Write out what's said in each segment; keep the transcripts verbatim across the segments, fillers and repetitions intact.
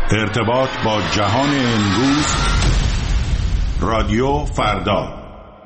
ارتباط با جهان امروز، رادیو فردا.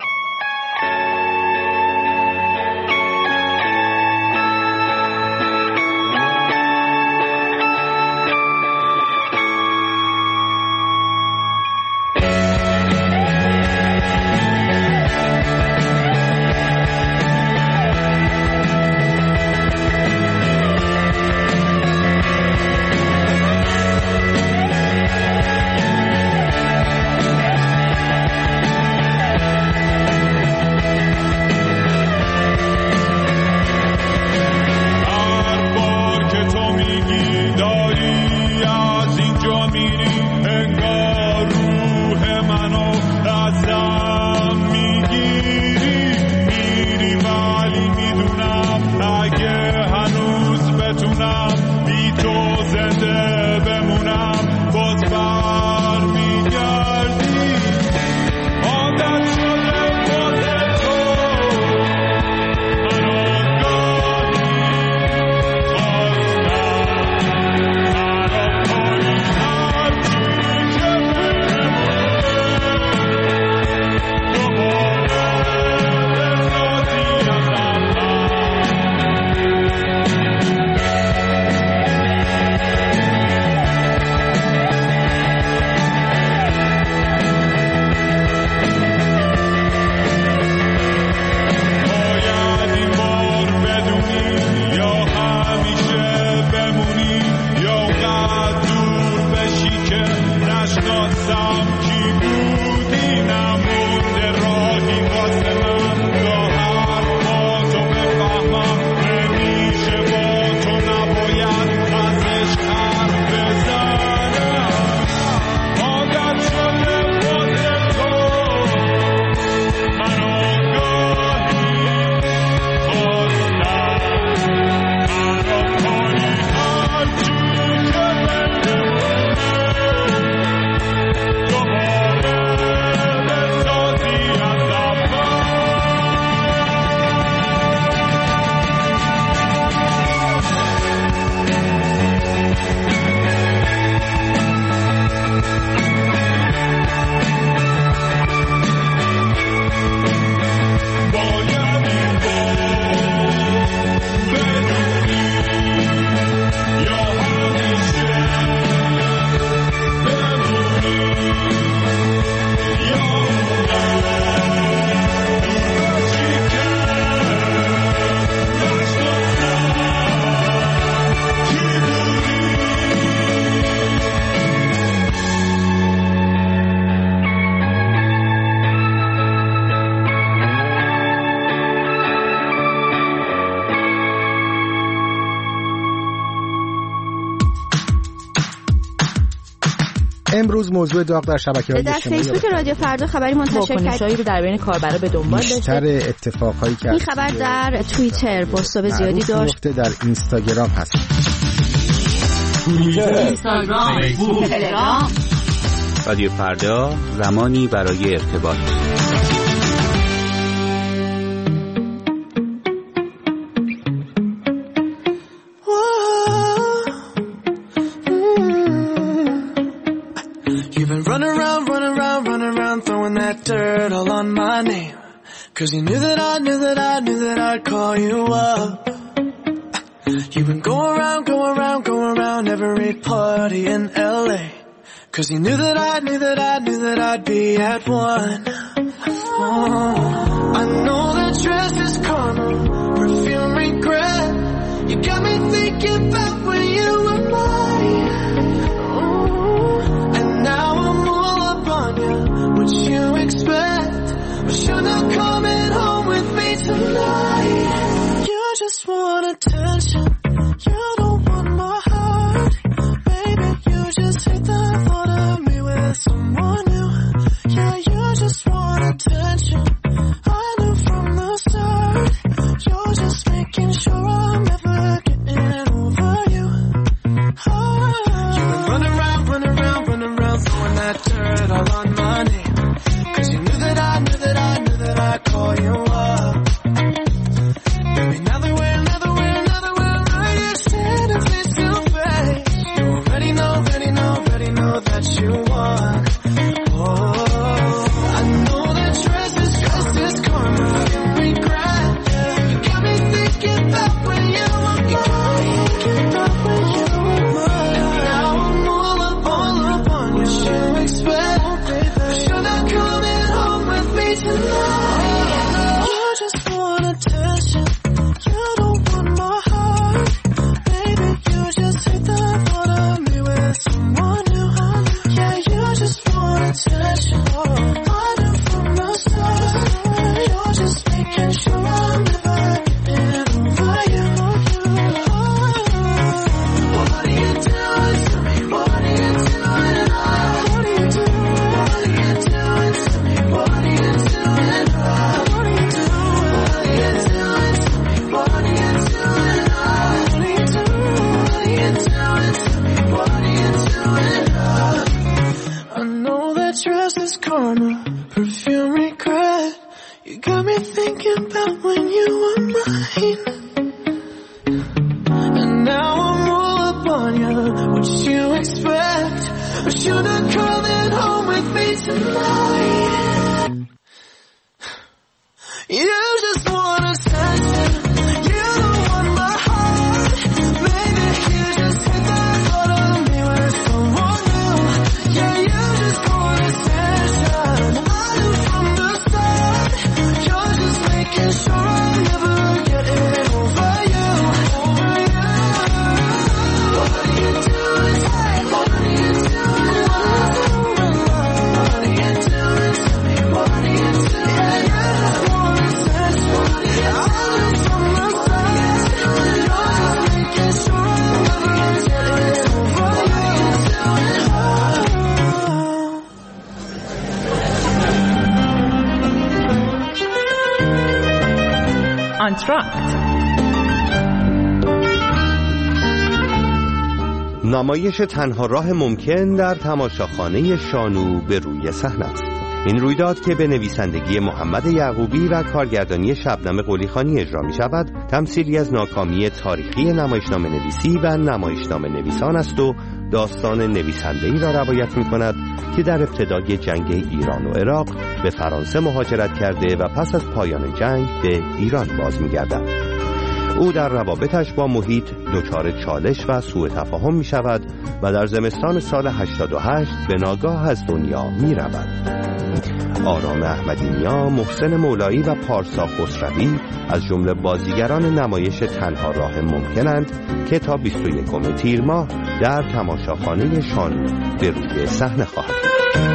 امروز موضوع داغ در شبکه‌های در فیسبوک رادیو فردا خبری منتشر کرد رو در بین کاربرا به دنبال داشته. بیشتر اتفاقایی که این خبر در توییتر پست زیادی داشت. در اینستاگرام هست. توییتر، اینستاگرام، فیسبوک، تلگرام. رادیو فردا، زمانی برای ارتباط. Cause you knew that I knew that I knew that I'd call you up. You've been going around, going around, going around every party in L A. Cause you knew that I knew that I knew that I'd be at one. Oh, I know that dress is karma, perfume regret. You got me thinking about when you were mine. Oh, and now I'm all up on you. What you expect? But you're not coming home with me tonight. You just want attention. You don't want my heart. Baby, you just hate the thought of me with someone new. Yeah, you just want attention. I knew from the start. You're just making sure I'm never getting over you. Oh, you've been running around, running around, running around, throwing that dirt all on my name. Cause you knew that I knew that I knew that I'd call you up. Baby, now that we're, now that we're, now that we're right here standing face to face. You already know, already know, already with someone new. Yeah, you just want attention. I knew from the start. You're just making sure I'm never getting over you. What are you doing to me? What are you doing? What are you doing? What are you doing to me? What are you doing? What are you doing? What are you doing to me? What are you doing? What are you doing? What are you doing to me? What are you doing? I know that dress is karma, perfume regret. You got me thinking about when you were mine. And now I'm all up on you. What you expect? But you're not coming home with me tonight. You just want attention. You don't want my heart. Maybe you just hit the thought of me with someone new. Yeah, you just want attention. I knew from the start. You're just making sure I'm never getting over you. Over you. What are you doing? What are you doing? What are you doing to me? What are you doing? Yeah, you just want attention. I knew from the start. You're just making sure I'm never getting over you. آنتراکت. نمایش تنها راه ممکن در تماشاخانه شانو به روی صحنه است. این رویداد که به نویسندگی محمد یعقوبی و کارگردانی شبنم قلیخانی اجرا می شود، تمثیلی از ناکامی تاریخی نمایشنامه نویسی و نمایشنامه نویسان است و داستان نویسنده‌ای را روایت می کند که در ابتدای جنگ ایران و عراق به فرانسه مهاجرت کرده و پس از پایان جنگ به ایران باز می گردد. او در روابطش با محیط دچار چالش و سوء تفاهم می شود و در زمستان سال هشتاد و هشت به ناگاه از دنیا می رود. آرام احمدی‌نیا، محسن مولایی و پارسا خسروی از جمله بازیگران نمایش تنها راه ممکنند که تا بیست و یکم تیر ماه در تماشاخانه شانو به روی صحنه خواهد بود.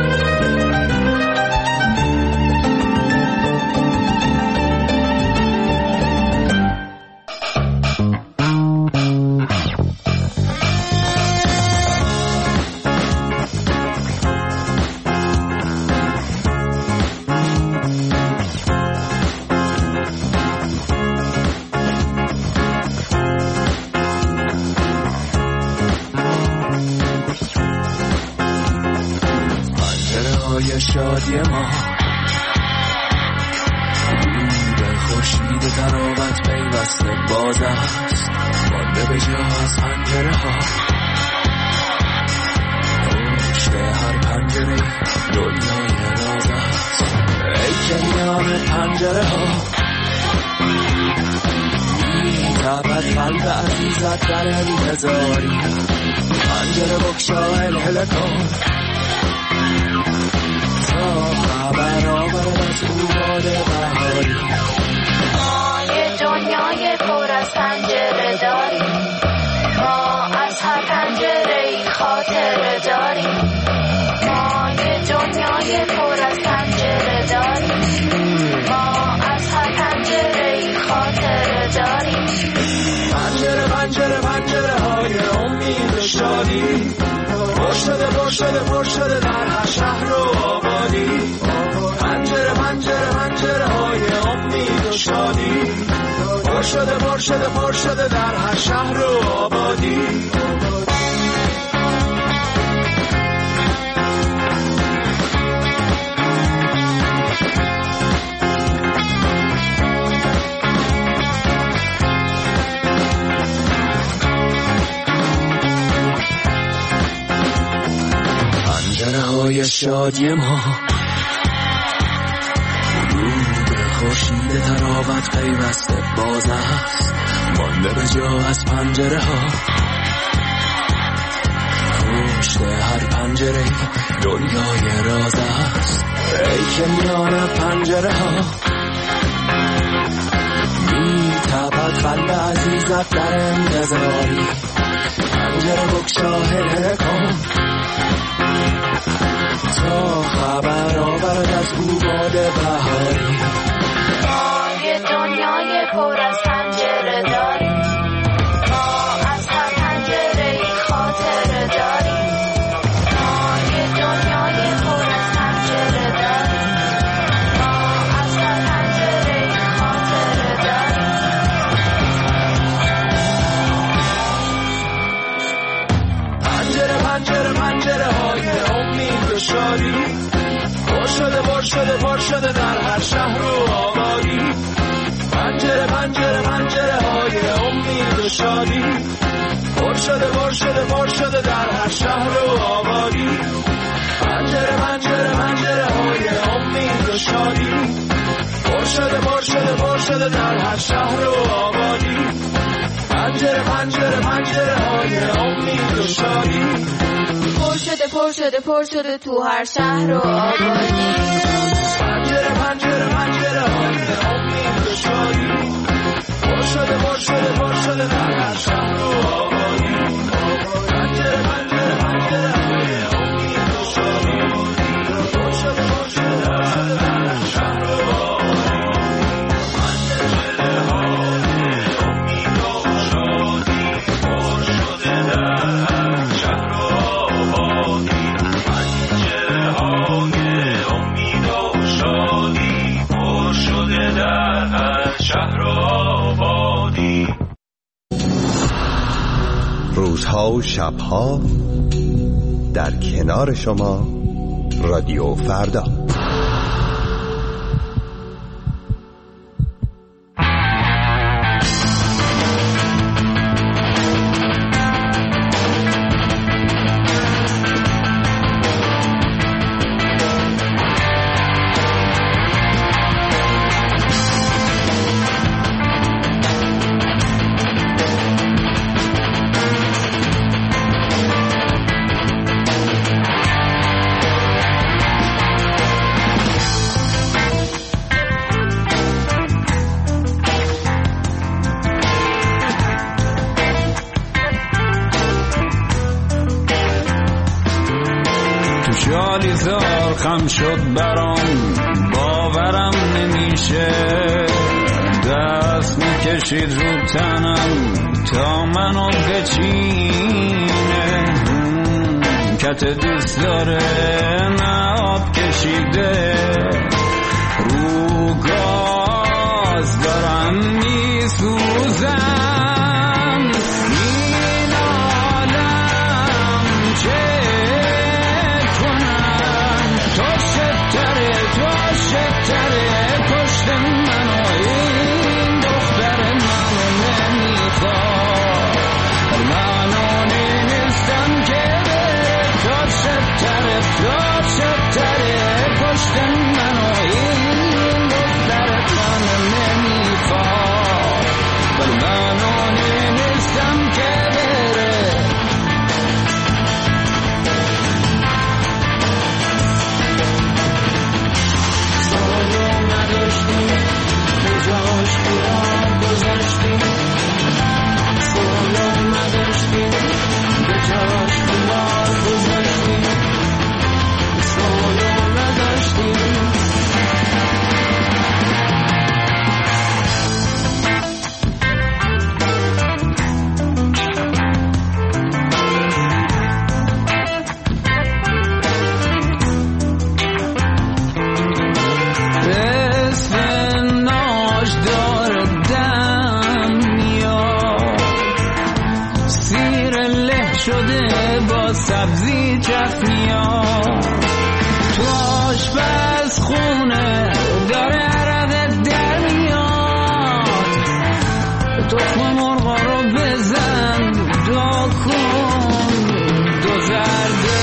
شادی ما نور خورشید تراوت پیوسته باز است، مانده به جا از پنجره ها. پشت هر پنجره دنیای راز است، ای که میان پنجره ها میتابد قلب عزیزت در انتظاری. پنجره بگشا هلهله کن خبر آورد از او باد بهاری. ما یه دنیای پر از پنجره داریم، ما از هر پنجره ای خاطره داریم. ما یه دنیای پر از پنجره داریم، ما از هر پنجره ای خاطره داریم. پنجره پنجره پنجره های امید و شادی، پر شده پر شده پر شده در هر شهر و آبادی. پنجره پنجره پنجره های امید و شادی، پر شده پر شده پر شده در هر شهر و آبادی. پنجره های شادی ما خورشید تراوت پیوسته باز است، مانده به جا از پنجره ها. پشت هر پنجره دنیای راز است، ای که میان پنجره ها میتابد قلب عزیزت در انتظاری. پنجره بگشا هلهله کن شادی پر شده پر شده پر شده در هر شهر و آبادی پنجره پنجره پنجره های امید و شادی پر شده پر شده پر شده در هر شهر و آبادی پنجره پنجره پنجره های امید و شادی پر شده پر شده پر شده در هر شهر و آبادی پنجره پنجره پنجره های امید و شادی پر شده پر شده پر شده تو هر شهر و آبادی پنجره پنجره پنجره های امید و شادی پر شده پر شده پر شده در هر شهر و آبادی پنجره پنجره پنجره های امید و شادی پر شده پر شده پر شده در هر شهر و آبادی پنجره های امید و شادی پر شده در هر شهر و آبادی پنجره های امید و شادی پر شده در هر شهر و آبادی روزها و شبها در کنار شما رادیو فردا. جالیزار خم شد برام باورم نمیشه دست میکشید رو تنم تا منو بچینه کت دوست داره نه آب کشیده رو گاز دارم میسوزم این عالم چه شکره پشت منو این دختر منو نمیخواد منو نیستم که تا شکره تا شکره پشت منو این دختر منو نمیخواد ولی منو نیستم که بره جاش بیرام گذاشتی سولو نداشتی به جاش بیرام گذاشتی سولو نداشتی شده با سبزی جفنیات تو آشپز خونه داره عرق در میاد تخم مرغا رو بزن دو کن دو زرده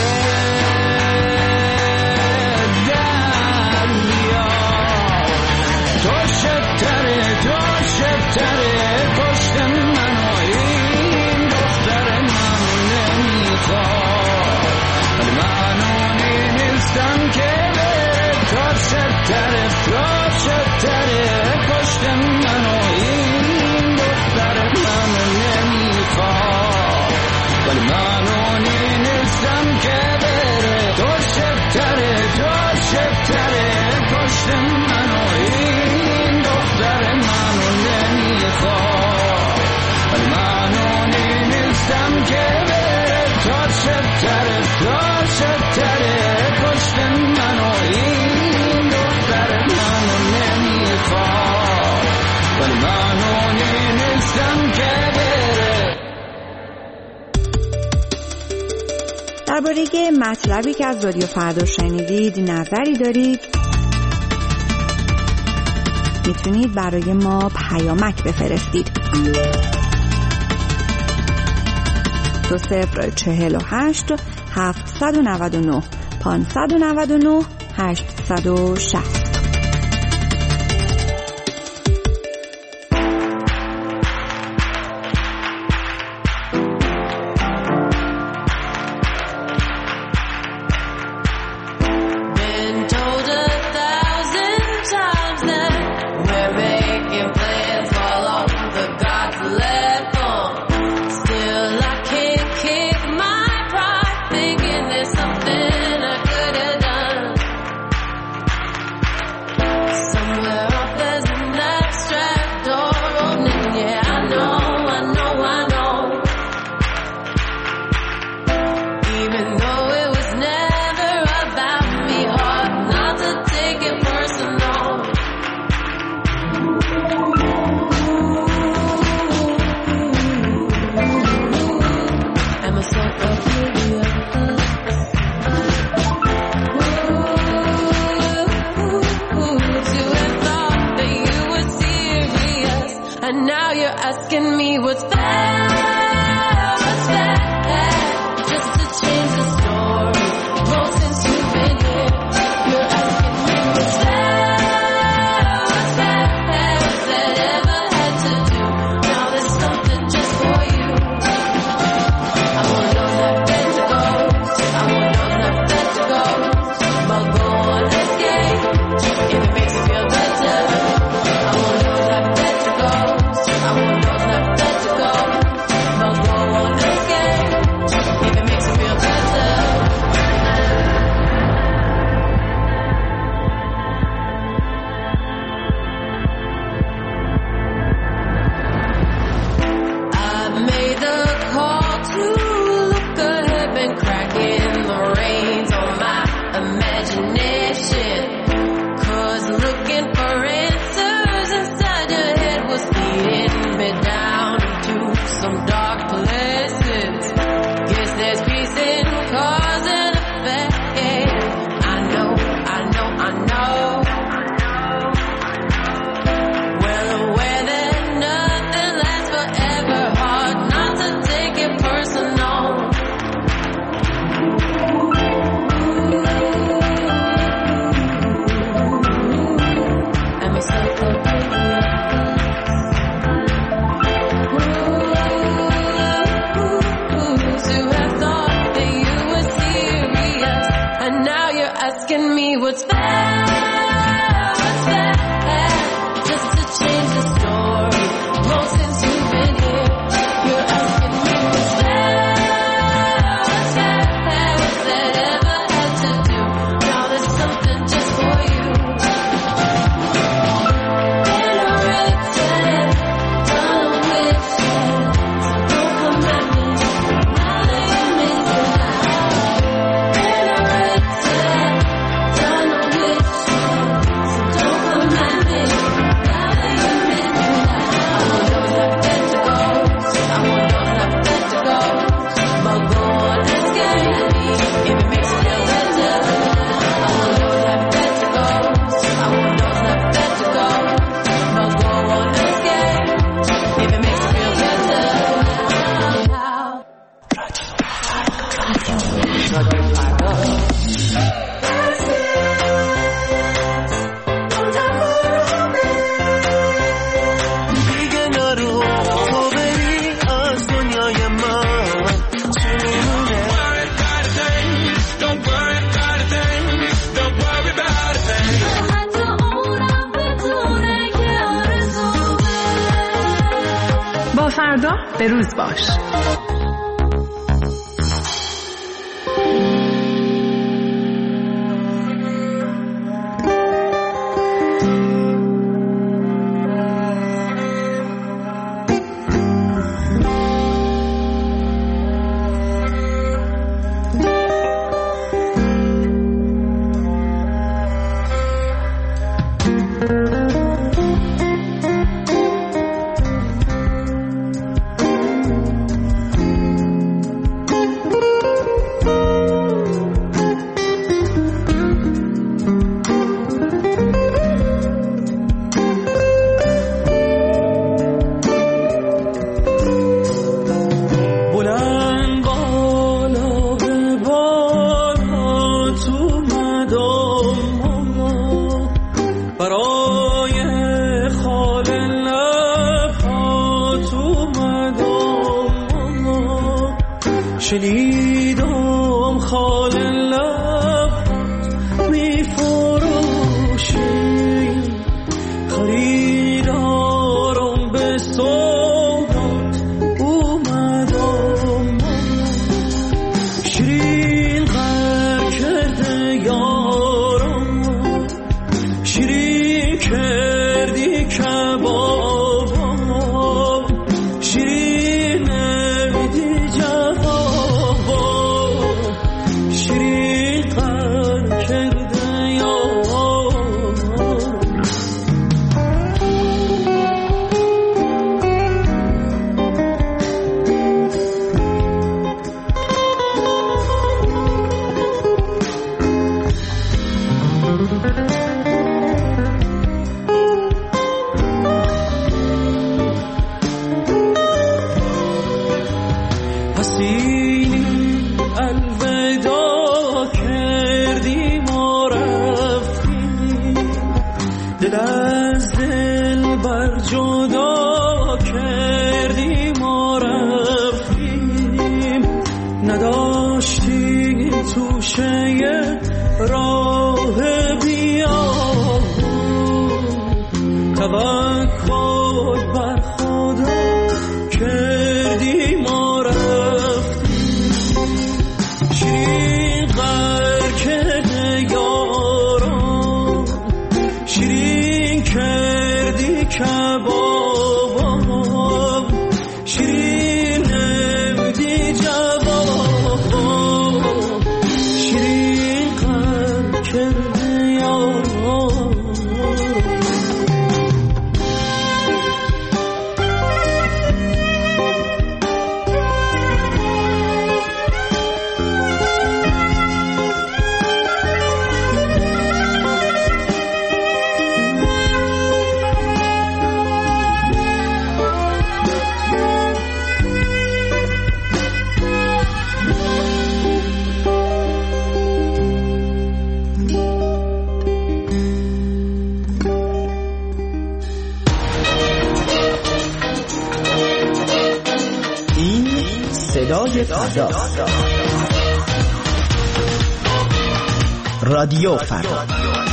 در میاد تو شبتره تو شبتره پشت منو این دختر منو نمیخواد منو نیستم که تو شبتره تو شبتره پشت منو این دختر منو نمیخواد ولی منو نیستم که بره تو شبتره تو شبتره پشت منو این دختر منو نمیخواد ولی منو نیستم که بره تو شبتره تو شبتره پشت منو این دختر منو نمیخواد ولی منو نیستم که بره. درباره مطلبی که از رادیو فردا شنیدید نظری دارید میتونید برای ما پیامک بفرستید. دو صفر چهل و هشت هفتصد و نود و نه پانصد و نود و نه هشتصد و شصت. فردا به روز باش. دیدم خال لب می فروشی خریدارم به سوگات اومدم شیرین غر کرده یارم شیرین کردی کبابم شیرین نمیدی جوابم شیرین غر کرده یارم حسینی الوداع کردی ما رفتیم دل از دل بر جدا کردی ما رفتیم نداشتیم توشه راه بیام توکل بر خدا کردی ما رفتیم شیرین غر کرده یارم شیرین کردی کبابم شیرین نمیدی جوابم شیرین غر کرده یارم صدای فردا رادیو فردا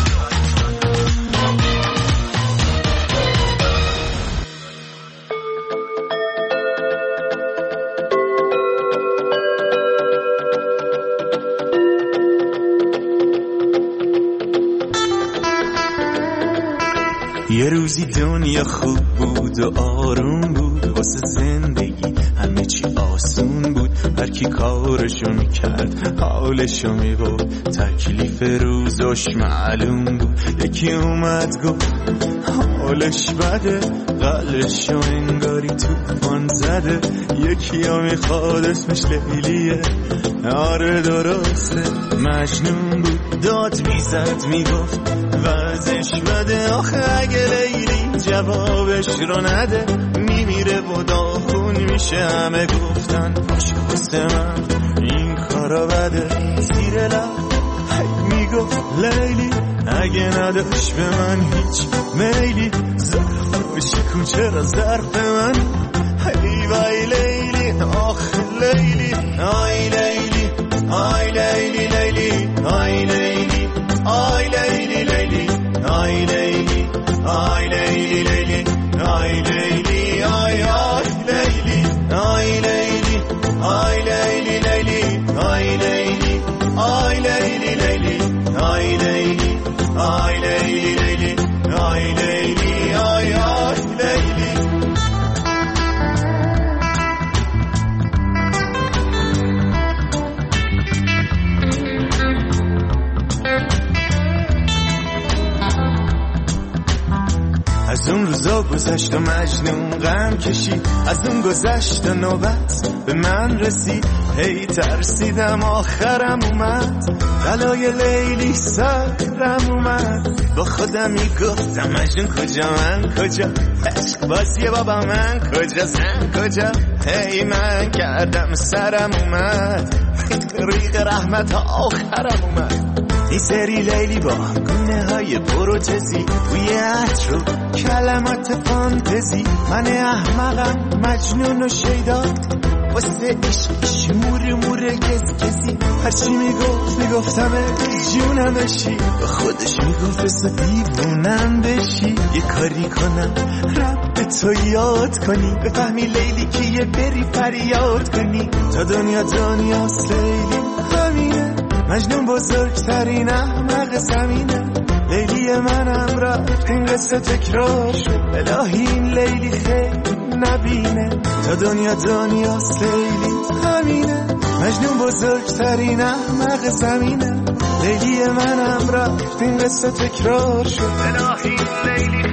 یه روزی دنیا خوب بود و آروم بود واسه زندگی همه چی آسون بود هر کی کارشو میکرد حالشو میبود تکلیف روزش معلوم بود یکی اومد گفت حالش بده قلشو انگاری توفان زده یکی ها میخواد اسمش لیلیه آره درسته مجنون بود داد میزد میگفت وضعش بده آخه اگه لیلی جوابش رو نده میمیره و داغون میشه همه گفتن باشه واسه من این کارا بده زیر لب میگفت لیلی اگه نداشت به من هیچ میلی ظرفش کن چرا ظرف من ای وای لیلی آخ لیلی آی لیلی آی لیلی لیلی آی لیلی آی لیلی لیلی آی لیلی آی لیلی لیلی آی لیلی آی آی لیلی آی لیلی آی لیلی لیلی آی لیلی آی لیلی لیلی آی لیلی آی لیلی لیلی آی لیلی آی آی لیلی از اون روزا گذشت و مجنون غم کشید از اون گذشت و نوبت به من رسید هی ترسیدم آخرم اومد بلای لیلی سرم اومد با خودم میگفتم مجنون کجا من کجا عشق بازیه بابا من کجا زن کجا هی من کردم سرم اومد ریق رحمت آخرم اومد این سری لیلی با گونه های پروتزی توی عطر و کلمات فانتزی من احمقم مجنون و شیدا واسه عشقش مور مور گز گزی هرچی میگفت میگفتم جونمشی با خودش میگفت بسا دیوونم بشی یه کاری کنم رب تو یاد کنی بفهمی لیلی که یه بری فریاد کنی تا دنیا دنیاست لیلی همینه مجنون بزرگترین احمق زمینه لیلی منم رفت این قصه تکرار شد الهی این لیلی خیلی نبینه تا دنیا دنیاست لیلی همینه مجنون بزرگترین احمق زمینه لیلی منم رفت این قصه تکرار شد الهی این لیلی